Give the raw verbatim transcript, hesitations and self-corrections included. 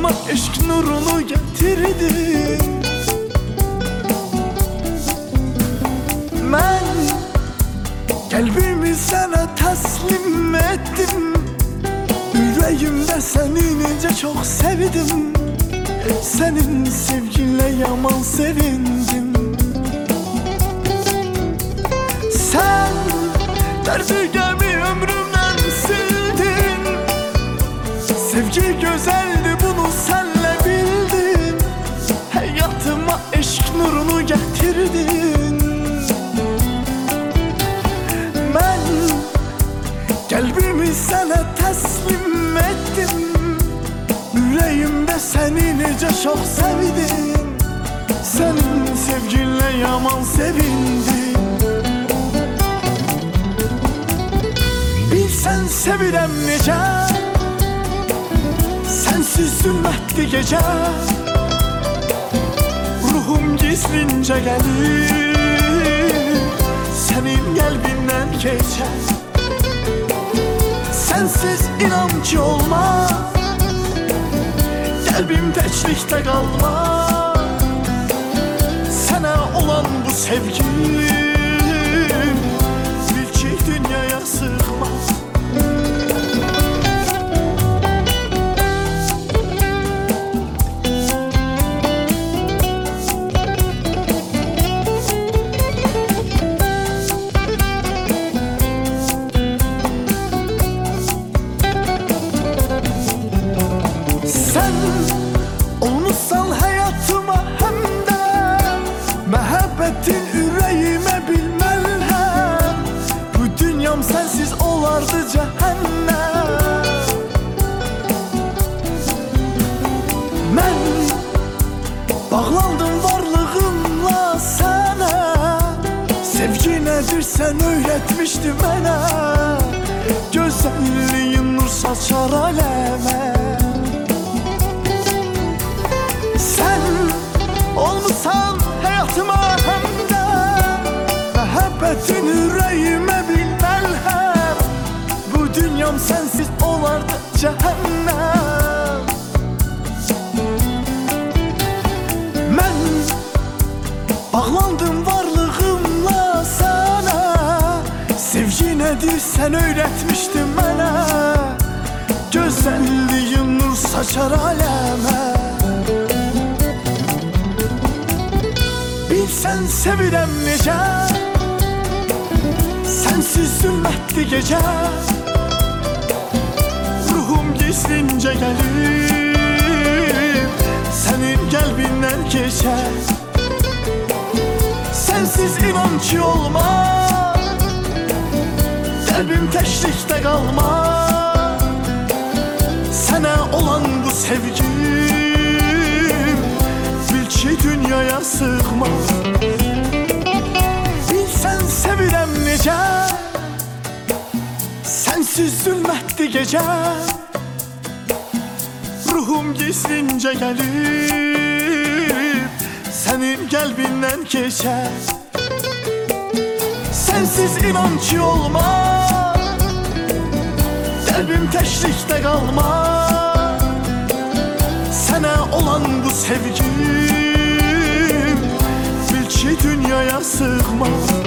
Hayatıma aşk nurunu getirdin. Ben kalbimi sana teslim ettim. Yüreğimde seni nice çok sevdim. Senin sevginle yaman sevindim. Sen derdi gemi ömrümden sildin. Sevgi güzeldi, bunu senle bildim. Hayatıma aşk nurunu getirdin. Ben kalbimi sana teslim ettim. Yüreğimde seni nice çok sevdim. Senin sevginle yaman sevindim. Bilsen sevirem nece, sensiz zülmetli gece. Ruhum gizlince gelir, senin kalbinden geçer. Sensiz inan ki olmaz, kalbim teçlikte kalmaz. Sana olan bu sevgim bil ki dünyaya sığmaz. Sen olmuşsan hayatıma hem de muhabbetin yüreğime bilmem. Bu dünyam sensiz olardı cehennem. Ben bağlandım varlığımla sana. Sevgi nedir sen öğretmiştin bana. Güzelliğin nur saçar aleme. Sen olmuşsan hayatıma hem de muhabbetin yüreğime bilmem. Bu dünyam sensiz olardı cehennem. Ben bağlandım varlığımla sana. Sevgi nedir sen öğretmiştin bana. Güzelliğin nur saçar aleme. Bilsen sevirem nece, sensiz zülmetli gece. Ruhum gizlince gelir, senin kalbinden geçer. Sensiz inan ki olmaz, kalbim teşrikte kalmaz. Sana olan bu sevgim bil ki dünyaya sığmaz. Bilsen sevirem nece, sensiz zülmetli gece. Ruhum gizlince gelir, senin kalbinden geçer. Sensiz inan ki olmaz, kalbim teşrikte kalmaz. Sana olan bu sevgim bil ki dünyaya sığmaz.